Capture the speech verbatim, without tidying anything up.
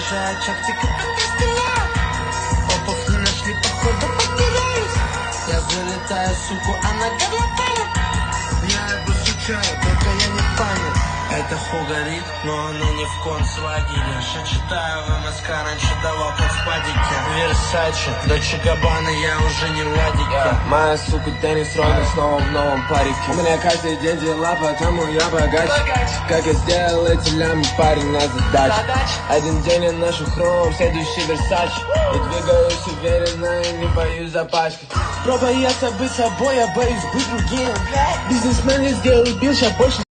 лежачах, тикоток не стоят. Попов не нашли, походу потерялись. Я залетаю, суку, она горлопанит. Я его сучаю, только я не память. Это ху горит, но она не в концлагере. Я читаю ВМСК, раньше давал под спадики. Версаче, Дольче Габбана, я уже не в ладике. yeah. Моя сука Деннис Родман снова в новом парике. У меня каждый день дела, потому я богач. Как я сделал эти лямы, парень, на задаче. Один день я ношу хром, следующий Версач. Я двигаюсь уверенно и не боюсь запачкать. Про бояться быть собой, я боюсь быть другим. Бизнесмен я сделал бил, сейчас больше